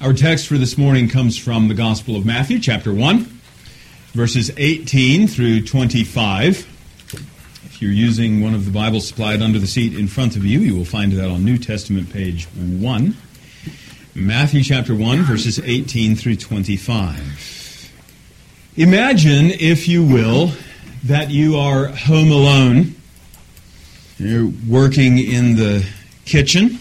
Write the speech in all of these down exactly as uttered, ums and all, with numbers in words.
Our text for this morning comes from the Gospel of Matthew, chapter one, verses eighteen through twenty-five. If you're using one of the Bibles supplied under the seat in front of you, you will find that on New Testament page one. Matthew chapter one, verses eighteen through twenty-five. Imagine, if you will, that you are home alone. You're working in the kitchen.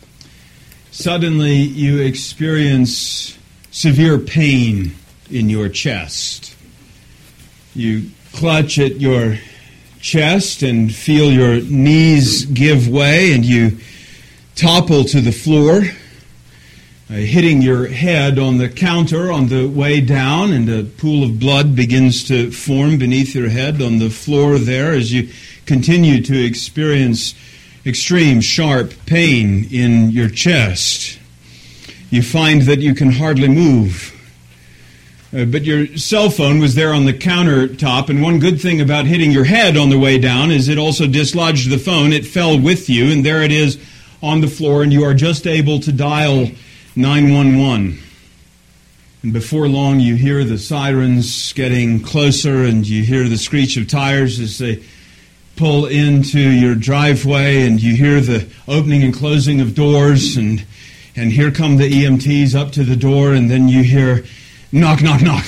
Suddenly you experience severe pain in your chest. You clutch at your chest and feel your knees give way, and you topple to the floor, uh, hitting your head on the counter on the way down, and a pool of blood begins to form beneath your head on the floor there as you continue to experience extreme sharp pain in your chest. You find that you can hardly move. Uh, but your cell phone was there on the countertop, and one good thing about hitting your head on the way down is it also dislodged the phone. It fell with you, and there it is on the floor, and you are just able to dial nine one one. And before long, you hear the sirens getting closer, and you hear the screech of tires as they pull into your driveway, and you hear the opening and closing of doors, and and here come the E M Ts up to the door, and then you hear knock, knock, knock.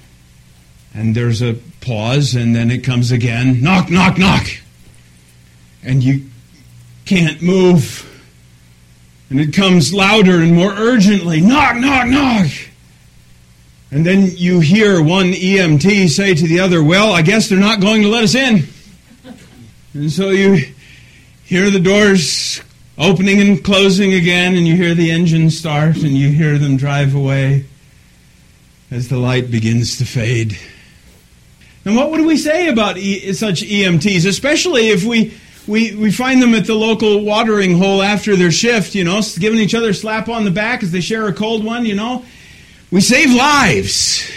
And there's a pause, and then it comes again, knock, knock, knock. And you can't move. And it comes louder and more urgently, knock, knock, knock. And then you hear one E M T say to the other, well, I guess they're not going to let us in. And so you hear the doors opening and closing again, and you hear the engine start, and you hear them drive away as the light begins to fade. And what would we say about e- such E M Ts, especially if we, we, we find them at the local watering hole after their shift, you know, giving each other a slap on the back as they share a cold one, you know? We save lives.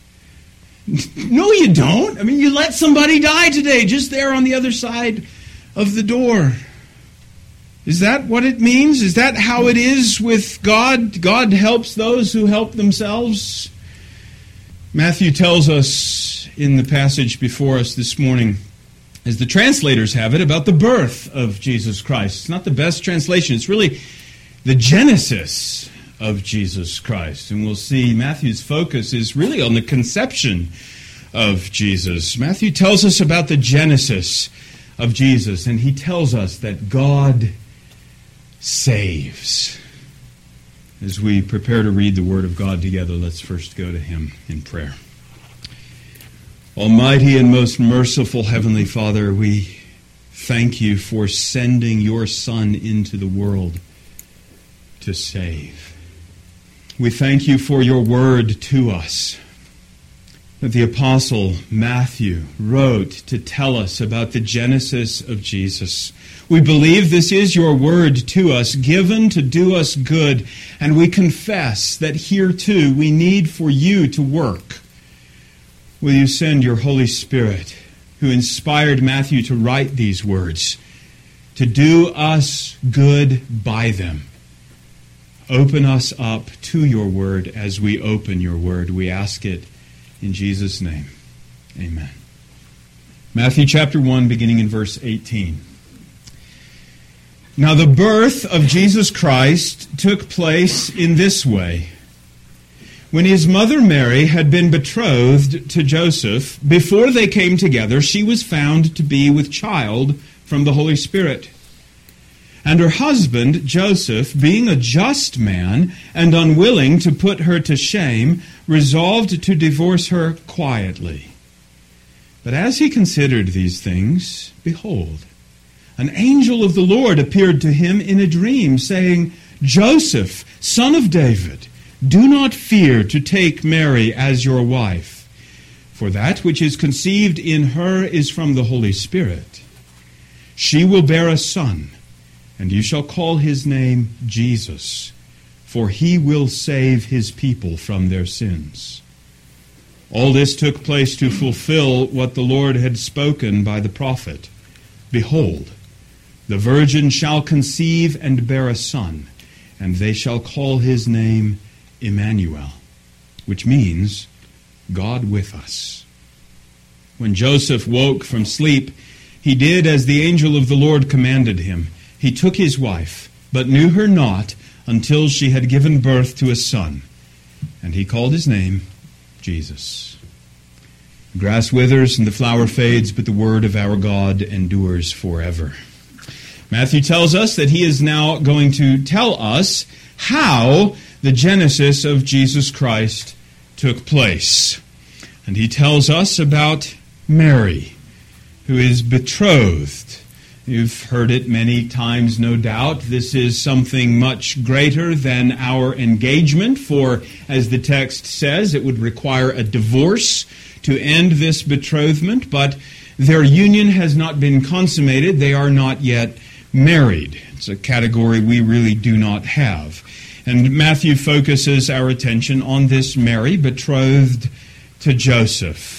No, you don't. I mean, you let somebody die today just there on the other side of the door. Is that what it means? Is that how it is with God? God helps those who help themselves? Matthew tells us in the passage before us this morning, as the translators have it, about the birth of Jesus Christ. It's not the best translation. It's really the genesis of Jesus Christ. And we'll see Matthew's focus is really on the conception of Jesus. Matthew tells us about the genesis of Jesus, and he tells us that God saves. As we prepare to read the Word of God together, let's first go to Him in prayer. Almighty and most merciful Heavenly Father, we thank you for sending your Son into the world to save. We thank you for your word to us, that the Apostle Matthew wrote to tell us about the genesis of Jesus. We believe this is your word to us, given to do us good, and we confess that here too we need for you to work. Will you send your Holy Spirit, who inspired Matthew to write these words, to do us good by them? Open us up to your word as we open your word. We ask it in Jesus' name. Amen. Matthew chapter one, beginning in verse eighteen. Now the birth of Jesus Christ took place in this way. When his mother Mary had been betrothed to Joseph, before they came together, she was found to be with child from the Holy Spirit. And her husband, Joseph, being a just man and unwilling to put her to shame, resolved to divorce her quietly. But as he considered these things, behold, an angel of the Lord appeared to him in a dream, saying, Joseph, son of David, do not fear to take Mary as your wife, for that which is conceived in her is from the Holy Spirit. She will bear a son, and you shall call his name Jesus, for he will save his people from their sins. All this took place to fulfill what the Lord had spoken by the prophet. Behold, the virgin shall conceive and bear a son, and they shall call his name Emmanuel, which means God with us. When Joseph woke from sleep, he did as the angel of the Lord commanded him. He took his wife, but knew her not until she had given birth to a son, and he called his name Jesus. The grass withers and the flower fades, but the word of our God endures forever. Matthew tells us that he is now going to tell us how the genesis of Jesus Christ took place. And he tells us about Mary, who is betrothed. You've heard it many times, no doubt. This is something much greater than our engagement, for, as the text says, it would require a divorce to end this betrothment, but their union has not been consummated. They are not yet married. It's a category we really do not have. And Matthew focuses our attention on this Mary, betrothed to Joseph.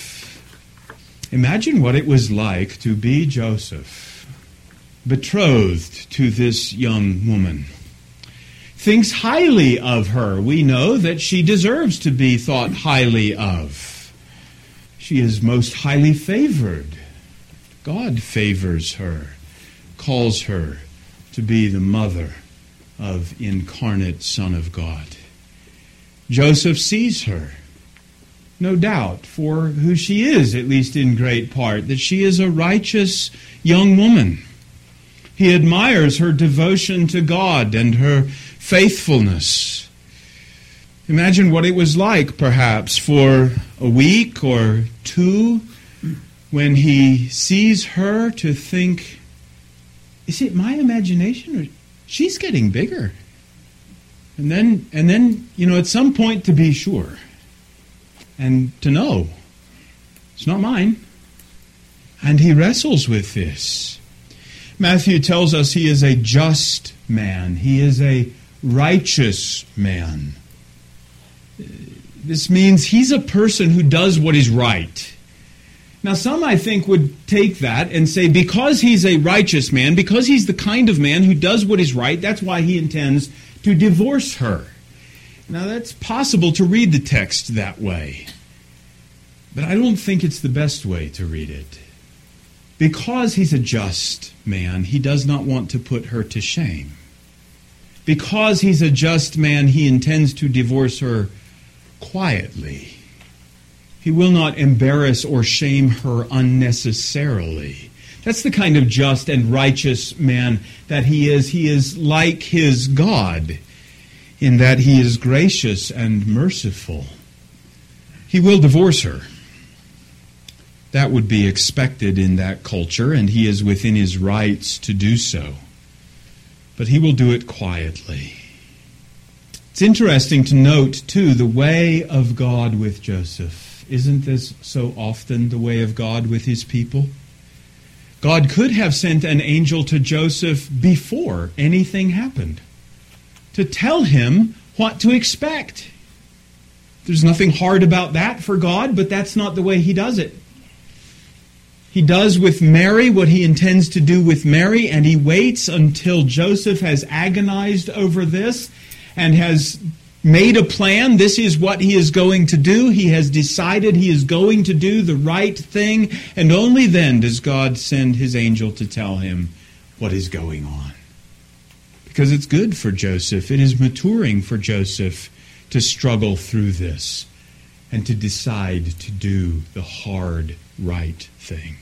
Imagine what it was like to be Joseph, betrothed to this young woman. Thinks highly of her. We know that she deserves to be thought highly of. She is most highly favored. God favors her, calls her to be the mother of incarnate Son of God. Joseph sees her, no doubt, for who she is, at least in great part, that she is a righteous young woman. He admires her devotion to God and her faithfulness. Imagine what it was like, perhaps, for a week or two when he sees her to think, is it my imagination or she's getting bigger? And then, and then, you know, at some point to be sure and to know it's not mine. And he wrestles with this. Matthew tells us he is a just man. He is a righteous man. This means he's a person who does what is right. Now, some, I think, would take that and say, because he's a righteous man, because he's the kind of man who does what is right, that's why he intends to divorce her. Now, that's possible to read the text that way. But I don't think it's the best way to read it. Because he's a just man, he does not want to put her to shame. Because he's a just man, he intends to divorce her quietly. He will not embarrass or shame her unnecessarily. That's the kind of just and righteous man that he is. He is like his God in that he is gracious and merciful. He will divorce her. That would be expected in that culture, and he is within his rights to do so. But he will do it quietly. It's interesting to note, too, the way of God with Joseph. Isn't this so often the way of God with his people? God could have sent an angel to Joseph before anything happened to tell him what to expect. There's nothing hard about that for God, but that's not the way he does it. He does with Mary what he intends to do with Mary, and he waits until Joseph has agonized over this and has made a plan. This is what he is going to do. He has decided he is going to do the right thing, and only then does God send his angel to tell him what is going on. Because it's good for Joseph. It is maturing for Joseph to struggle through this and to decide to do the hard, right thing.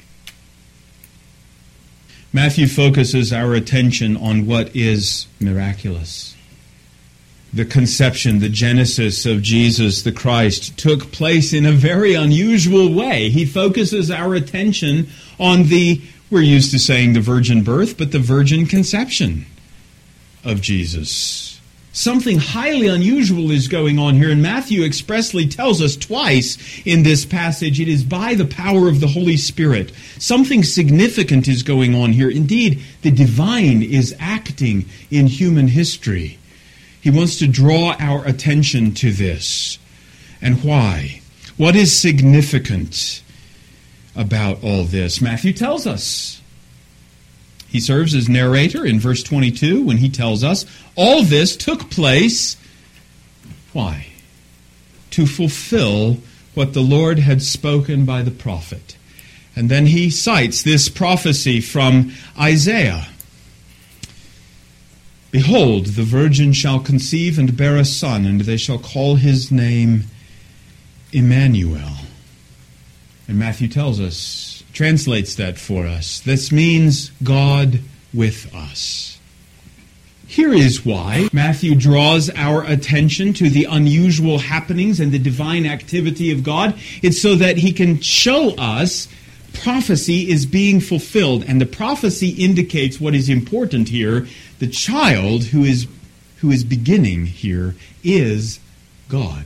Matthew focuses our attention on what is miraculous. The conception, the genesis of Jesus the Christ took place in a very unusual way. He focuses our attention on the, we're used to saying the virgin birth, but the virgin conception of Jesus. Something highly unusual is going on here, and Matthew expressly tells us twice in this passage it is by the power of the Holy Spirit. Something significant is going on here. Indeed, the divine is acting in human history. He wants to draw our attention to this. And why? What is significant about all this? Matthew tells us. He serves as narrator in verse twenty-two when he tells us all this took place. Why? to fulfill what the Lord had spoken by the prophet. And then he cites this prophecy from Isaiah. Behold, the virgin shall conceive and bear a son, and they shall call his name Emmanuel. And Matthew tells us, translates that for us. This means God with us. Here is why Matthew draws our attention to the unusual happenings and the divine activity of God. It's so that he can show us prophecy is being fulfilled. And the prophecy indicates what is important here. The child who is, who is beginning here is God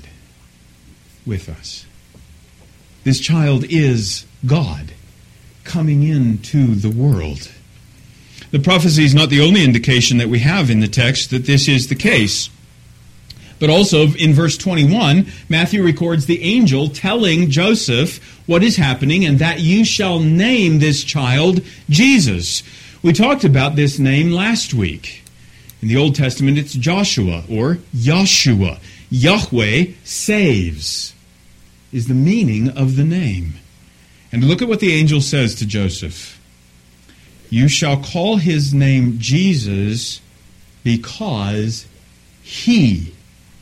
with us. This child is God coming into the world. The prophecy is not the only indication that we have in the text that this is the case. But also in verse twenty-one, Matthew records the angel telling Joseph what is happening, and that you shall name this child Jesus. We talked about this name last week. In the Old Testament, it's Joshua or Yahshua. Yahweh saves is the meaning of the name. And look at what the angel says to Joseph. You shall call his name Jesus because he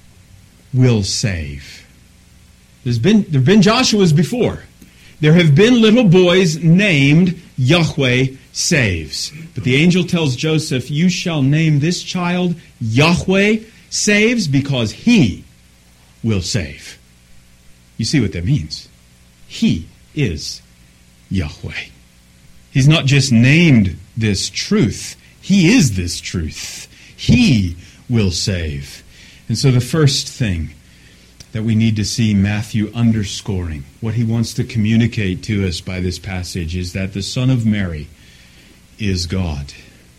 will save. There's been, there have been Joshuas before. There have been little boys named Yahweh saves. But the angel tells Joseph, you shall name this child Yahweh saves because he will save. You see what that means? He is Yahweh. He's not just named this truth. He is this truth. He will save. And so the first thing that we need to see Matthew underscoring, what he wants to communicate to us by this passage, is that the Son of Mary is God.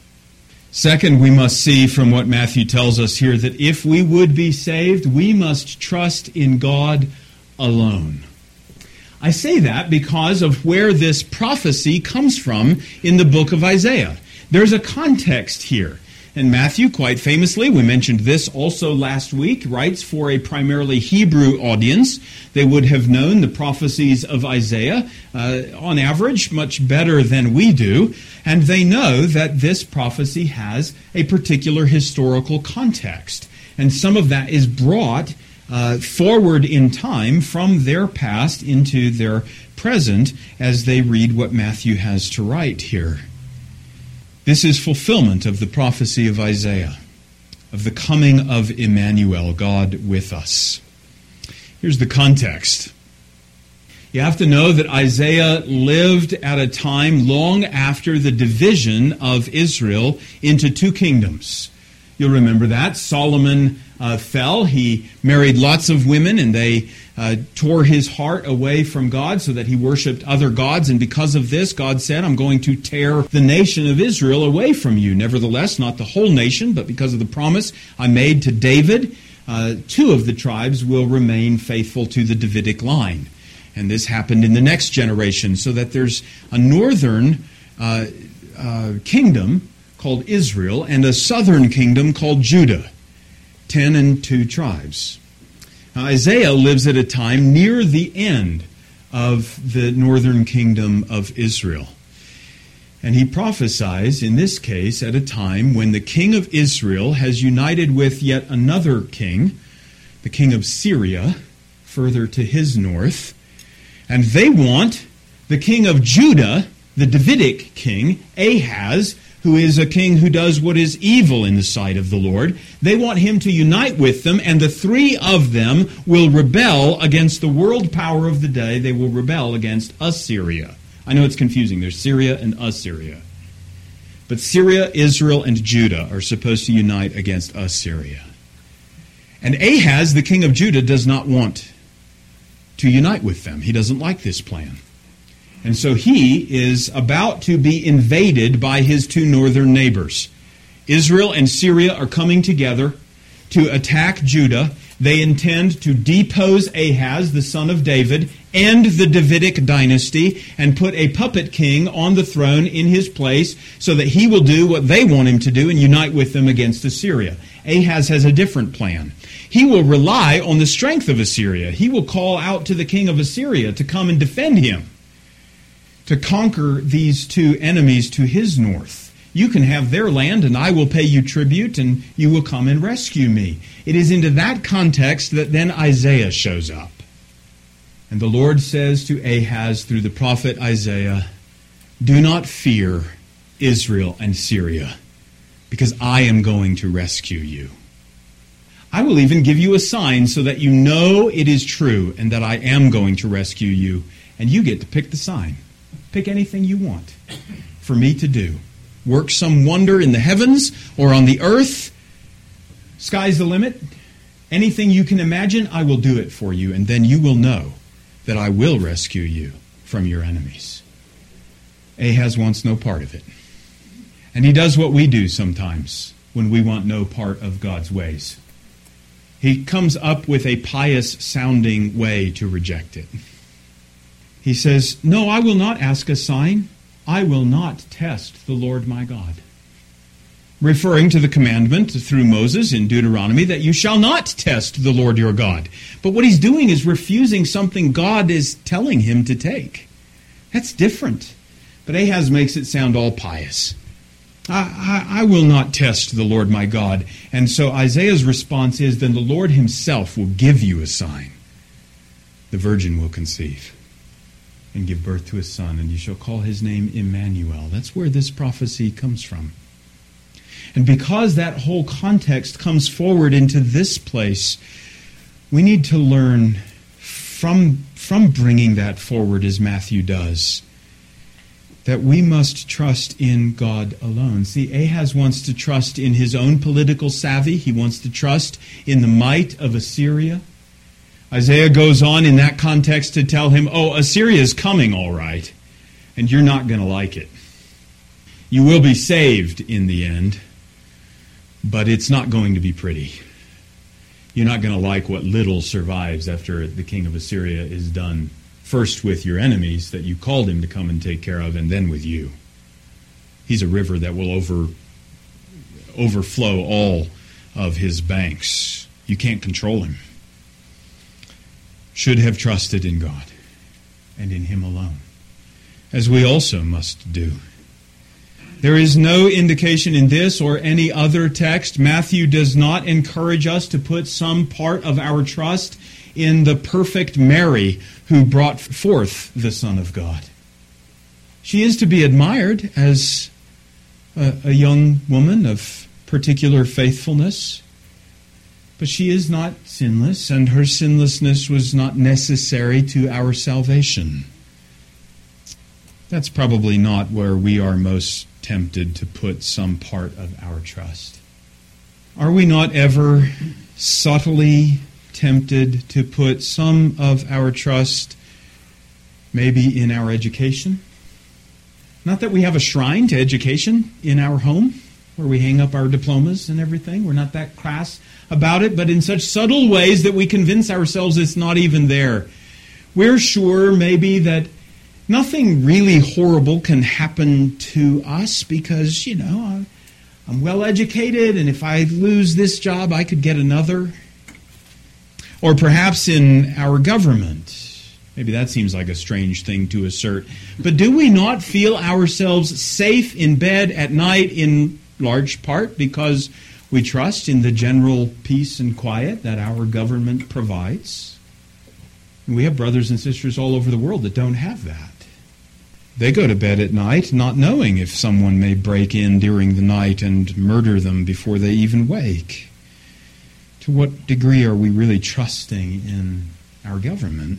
Second, we must see from what Matthew tells us here that if we would be saved, we must trust in God alone. I say that because of where this prophecy comes from in the book of Isaiah. There's a context here. And Matthew, quite famously, we mentioned this also last week, writes for a primarily Hebrew audience. They would have known the prophecies of Isaiah, uh, on average, much better than we do. And they know that this prophecy has a particular historical context. And some of that is brought uh, forward in time from their past into their present as they read what Matthew has to write here. This is fulfillment of the prophecy of Isaiah, of the coming of Emmanuel, God with us. Here's the context. You have to know that Isaiah lived at a time long after the division of Israel into two kingdoms. You'll remember that. Solomon uh, fell. He married lots of women, and they uh, tore his heart away from God so that he worshipped other gods. And because of this, God said, I'm going to tear the nation of Israel away from you. Nevertheless, not the whole nation, but because of the promise I made to David, uh, two of the tribes will remain faithful to the Davidic line. And this happened in the next generation, so that there's a northern uh, uh, kingdom called Israel and a southern kingdom called Judah. Ten and two tribes. Now, Isaiah lives at a time near the end of the northern kingdom of Israel. And he prophesies, in this case, at a time when the king of Israel has united with yet another king, the king of Syria, further to his north. And they want the king of Judah, the Davidic king, Ahaz, who is a king who does what is evil in the sight of the Lord. They want him to unite with them, and the three of them will rebel against the world power of the day. They will rebel against Assyria. I know it's confusing. There's Syria and Assyria. But Syria, Israel, and Judah are supposed to unite against Assyria. And Ahaz, the king of Judah, does not want to unite with them. He doesn't like this plan. And so he is about to be invaded by his two northern neighbors. Israel and Syria are coming together to attack Judah. They intend to depose Ahaz, the son of David, end the Davidic dynasty, and put a puppet king on the throne in his place so that he will do what they want him to do and unite with them against Assyria. Ahaz has a different plan. he will rely on the strength of Assyria. He will call out to the king of Assyria to come and defend him, to conquer these two enemies to his north. You can have their land, and I will pay you tribute, and you will come and rescue me. It is into that context that then Isaiah shows up. And the Lord says to Ahaz through the prophet Isaiah, "Do not fear Israel and Syria, because I am going to rescue you. I will even give you a sign so that you know it is true and that I am going to rescue you." And you get to pick the sign. Pick anything you want for me to do. Work some wonder in the heavens or on the earth. Sky's the limit. Anything you can imagine, I will do it for you, and then you will know that I will rescue you from your enemies. Ahaz wants no part of it. And he does what we do sometimes when we want no part of God's ways. He comes up with a pious-sounding way to reject it. He says, "No, I will not ask a sign. I will not test the Lord my God." Referring to the commandment through Moses in Deuteronomy that you shall not test the Lord your God. But what he's doing is refusing something God is telling him to take. That's different. But Ahaz makes it sound all pious. I, I, I will not test the Lord my God. And so Isaiah's response is, then the Lord himself will give you a sign. The virgin will conceive and give birth to a son, and you shall call his name Emmanuel. That's where this prophecy comes from. And because that whole context comes forward into this place, we need to learn from, from bringing that forward as Matthew does, that we must trust in God alone. See, Ahaz wants to trust in his own political savvy. He wants to trust in the might of Assyria. Isaiah goes on in that context to tell him, oh, Assyria is coming all right, and you're not going to like it. You will be saved in the end, but it's not going to be pretty. You're not going to like what little survives after the king of Assyria is done, first with your enemies that you called him to come and take care of, and then with you. He's a river that will over overflow all of his banks. You can't control him. Should have trusted in God and in him alone, as we also must do. There is no indication in this or any other text. Matthew does not encourage us to put some part of our trust in the perfect Mary who brought forth the Son of God. She is to be admired as a, a young woman of particular faithfulness, but she is not sinless, and her sinlessness was not necessary to our salvation. That's probably not where we are most tempted to put some part of our trust. Are we not ever subtly tempted to put some of our trust maybe in our education? Not that we have a shrine to education in our home where we hang up our diplomas and everything. We're not that crass about it, but in such subtle ways that we convince ourselves it's not even there. We're sure maybe that nothing really horrible can happen to us because, you know, I'm well educated, and if I lose this job, I could get another. Or perhaps in our government. Maybe that seems like a strange thing to assert. But do we not feel ourselves safe in bed at night in large part because we trust in the general peace and quiet that our government provides? And we have brothers and sisters all over the world that don't have that. They go to bed at night not knowing if someone may break in during the night and murder them before they even wake. To what degree are we really trusting in our government?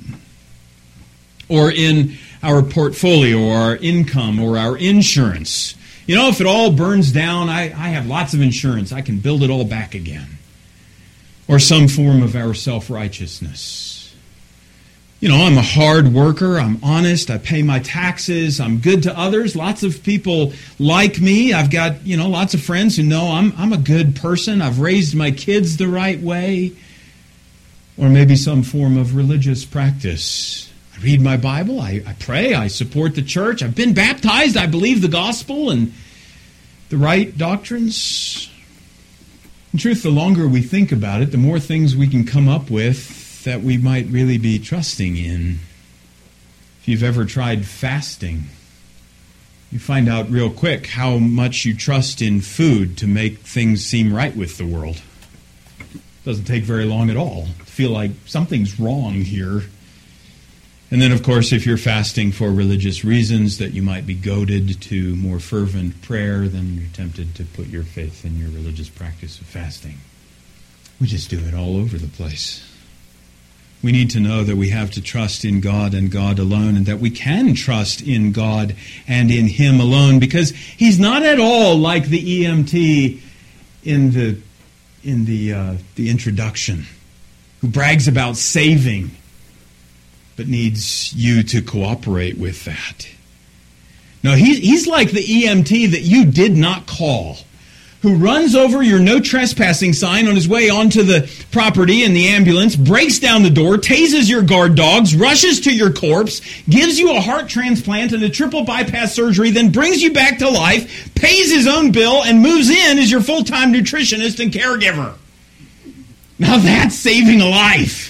Or in our portfolio, or our income, or our insurance? You know, if it all burns down, I, I have lots of insurance. I can build it all back again. Or some form of our self-righteousness. You know, I'm a hard worker, I'm honest, I pay my taxes, I'm good to others. Lots of people like me. I've got, you know, lots of friends who know I'm I'm a good person. I've raised my kids the right way. Or maybe some form of religious practice. I read my Bible, I, I pray, I support the church, I've been baptized, I believe the gospel and the right doctrines. In truth, the longer we think about it, the more things we can come up with that we might really be trusting in. If you've ever tried fasting, you find out real quick how much you trust in food to make things seem right with the world. It doesn't take very long at all to feel like something's wrong here. And then, of course, if you're fasting for religious reasons, that you might be goaded to more fervent prayer, then you're tempted to put your faith in your religious practice of fasting. We just do it all over the place. We need to know that we have to trust in God and God alone, and that we can trust in God and in Him alone, because He's not at all like the E M T in the in the uh, the introduction, who brags about saving, but needs you to cooperate with that. No, he, he's like the E M T that you did not call, who runs over your no trespassing sign on his way onto the property in the ambulance, breaks down the door, tases your guard dogs, rushes to your corpse, gives you a heart transplant and a triple bypass surgery, then brings you back to life, pays his own bill, and moves in as your full-time nutritionist and caregiver. Now that's saving a life.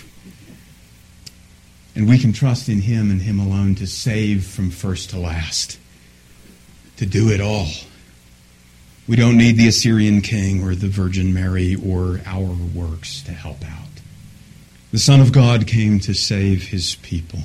And we can trust in Him and Him alone to save from first to last, to do it all. We don't need the Assyrian king or the Virgin Mary or our works to help out. The Son of God came to save His people.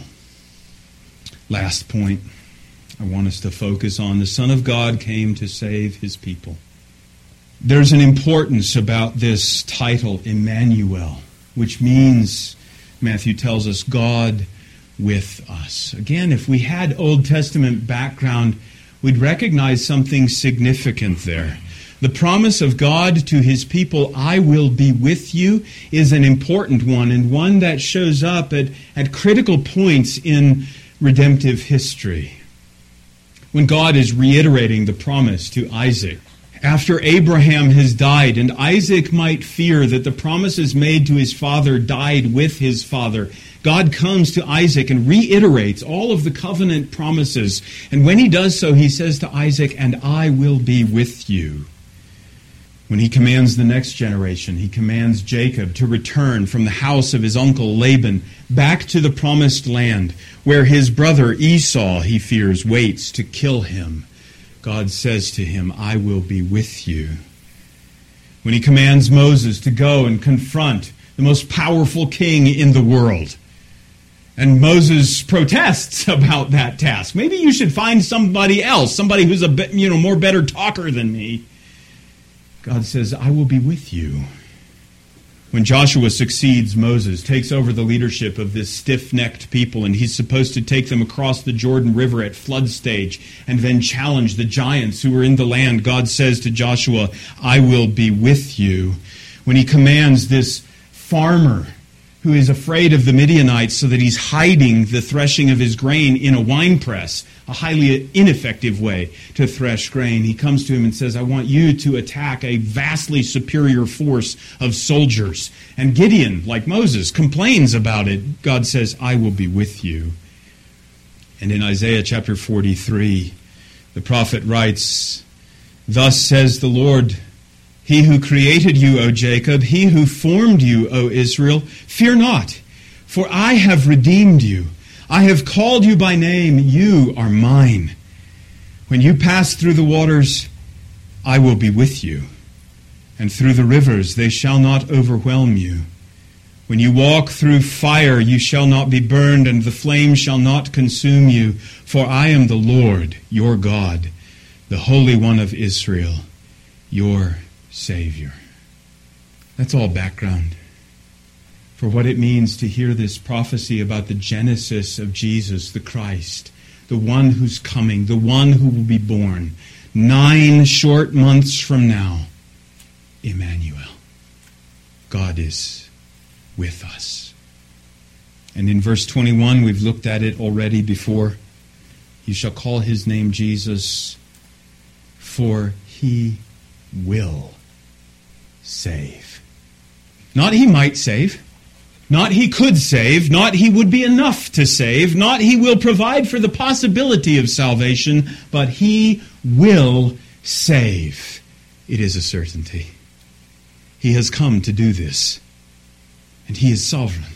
Last point I want us to focus on. The Son of God came to save His people. There's an importance about this title, Emmanuel, which means, Matthew tells us, God with us. Again, if we had Old Testament background, we'd recognize something significant there. The promise of God to His people, I will be with you, is an important one, and one that shows up at, at critical points in redemptive history. When God is reiterating the promise to Isaac, after Abraham has died, and Isaac might fear that the promises made to his father died with his father, God comes to Isaac and reiterates all of the covenant promises. And when He does so, He says to Isaac, and I will be with you. When He commands the next generation, He commands Jacob to return from the house of his uncle Laban back to the promised land, where his brother Esau, he fears, waits to kill him. God says to him, I will be with you. When He commands Moses to go and confront the most powerful king in the world, and Moses protests about that task. Maybe you should find somebody else, somebody who's a bit, you know, more better talker than me. God says, I will be with you. When Joshua succeeds Moses, takes over the leadership of this stiff-necked people, and he's supposed to take them across the Jordan River at flood stage and then challenge the giants who are in the land, God says to Joshua, I will be with you. When He commands this farmer who is afraid of the Midianites so that he's hiding the threshing of his grain in a wine press, a highly ineffective way to thresh grain, he comes to him and says, I want you to attack a vastly superior force of soldiers. And Gideon, like Moses, complains about it. God says, I will be with you. And in Isaiah chapter forty-three, the prophet writes, Thus says the Lord, He who created you, O Jacob, He who formed you, O Israel, fear not, for I have redeemed you. I have called you by name, you are mine. When you pass through the waters, I will be with you, and through the rivers they shall not overwhelm you. When you walk through fire, you shall not be burned, and the flame shall not consume you, for I am the Lord, your God, the Holy One of Israel, your Savior. That's all background for what it means to hear this prophecy about the genesis of Jesus, the Christ, the one who's coming, the one who will be born nine short months from now. Emmanuel. God is with us. And in verse twenty-one, we've looked at it already before. You shall call His name Jesus, for He will save. Not He might save. Not He could save. Not He would be enough to save. Not He will provide for the possibility of salvation. But He will save. It is a certainty. He has come to do this, and He is sovereign.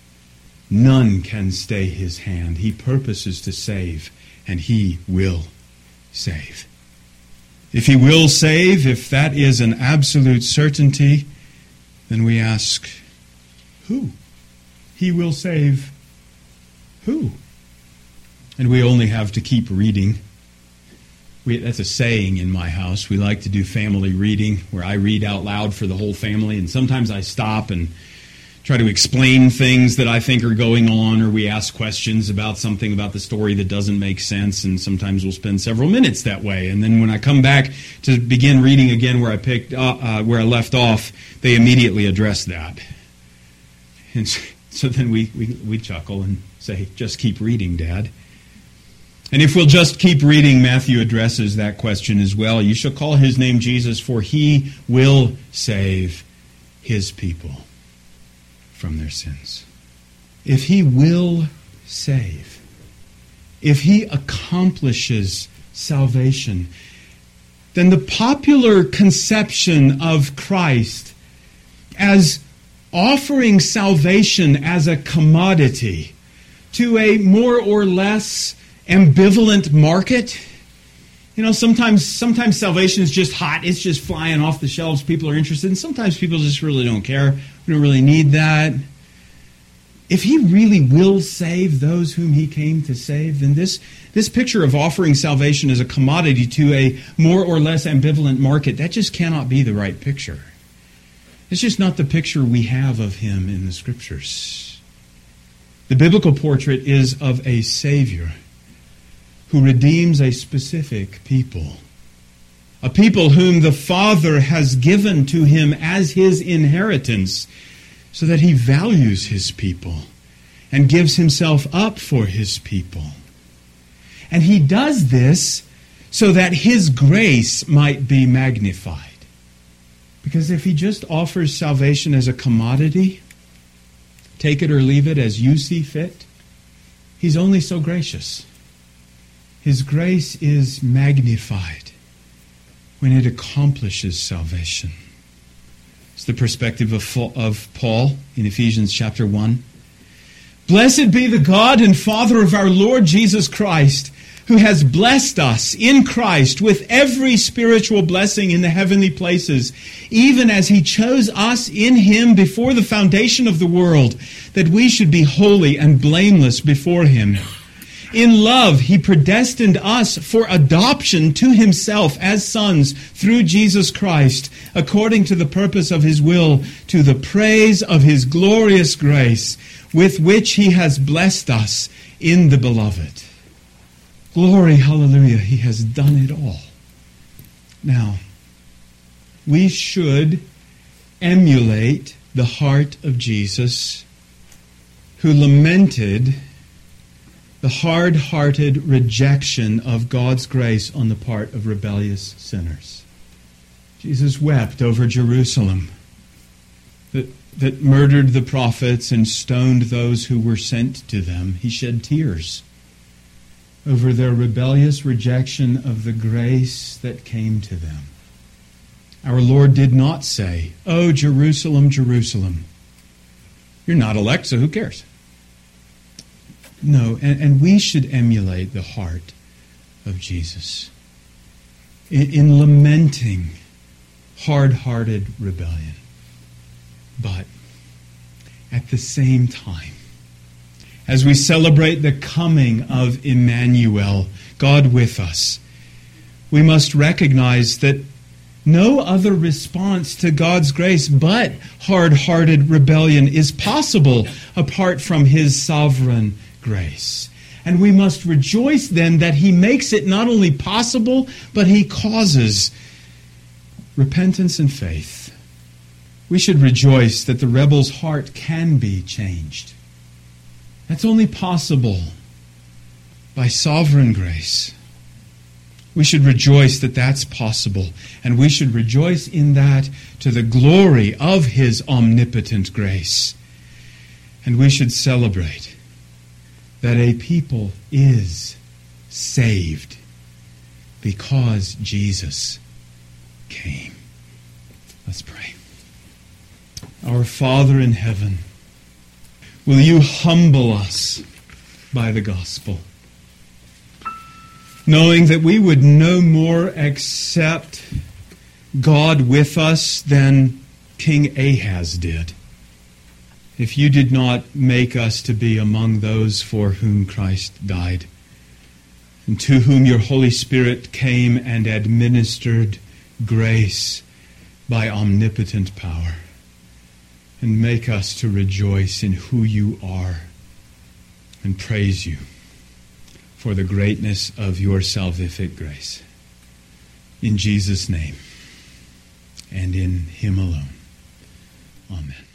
None can stay His hand. He purposes to save, and He will save. If He will save, if that is an absolute certainty, then we ask, who? He will save who? And we only have to keep reading. We, that's a saying in my house. We like to do family reading, where I read out loud for the whole family, and sometimes I stop and try to explain things that I think are going on, or we ask questions about something about the story that doesn't make sense, and sometimes we'll spend several minutes that way. And then when I come back to begin reading again where I picked uh, uh, where I left off, they immediately address that. And so then we, we, we chuckle and say, just keep reading, Dad. And if we'll just keep reading, Matthew addresses that question as well. You shall call His name Jesus, for He will save His people from their sins. If He will save, if He accomplishes salvation, then the popular conception of Christ as offering salvation as a commodity to a more or less ambivalent market. You know, sometimes sometimes salvation is just hot. It's just flying off the shelves. People are interested. And sometimes people just really don't care. We don't really need that. If He really will save those whom He came to save, then this, this picture of offering salvation as a commodity to a more or less ambivalent market, that just cannot be the right picture. It's just not the picture we have of Him in the Scriptures. The biblical portrait is of a Savior who redeems a specific people. A people whom the Father has given to Him as His inheritance, so that He values His people and gives Himself up for His people. And He does this so that His grace might be magnified. Because if He just offers salvation as a commodity, take it or leave it as you see fit, He's only so gracious. His grace is magnified when it accomplishes salvation. It's the perspective of, of Paul in Ephesians chapter one. Blessed be the God and Father of our Lord Jesus Christ, who has blessed us in Christ with every spiritual blessing in the heavenly places, even as He chose us in Him before the foundation of the world, that we should be holy and blameless before Him. In love, He predestined us for adoption to Himself as sons through Jesus Christ, according to the purpose of His will, to the praise of His glorious grace, with which He has blessed us in the Beloved. Glory, hallelujah, He has done it all. Now, we should emulate the heart of Jesus, who lamented the hard-hearted rejection of God's grace on the part of rebellious sinners. Jesus wept over Jerusalem that, that murdered the prophets and stoned those who were sent to them. He shed tears over their rebellious rejection of the grace that came to them. Our Lord did not say, "Oh, Jerusalem, Jerusalem, you're not elect, so who cares?" No, and, and we should emulate the heart of Jesus in, in lamenting hard-hearted rebellion. But at the same time, as we celebrate the coming of Emmanuel, God with us, we must recognize that no other response to God's grace but hard-hearted rebellion is possible apart from His sovereign grace. And we must rejoice then that He makes it not only possible, but He causes repentance and faith. We should rejoice that the rebel's heart can be changed. That's only possible by sovereign grace. We should rejoice that that's possible, and we should rejoice in that to the glory of His omnipotent grace. And we should celebrate that a people is saved because Jesus came. Let's pray. Our Father in heaven, will you humble us by the gospel, knowing that we would no more accept God with us than King Ahaz did, if you did not make us to be among those for whom Christ died, and to whom your Holy Spirit came and administered grace by omnipotent power, and make us to rejoice in who you are and praise you for the greatness of your salvific grace. In Jesus' name, and in him alone. Amen.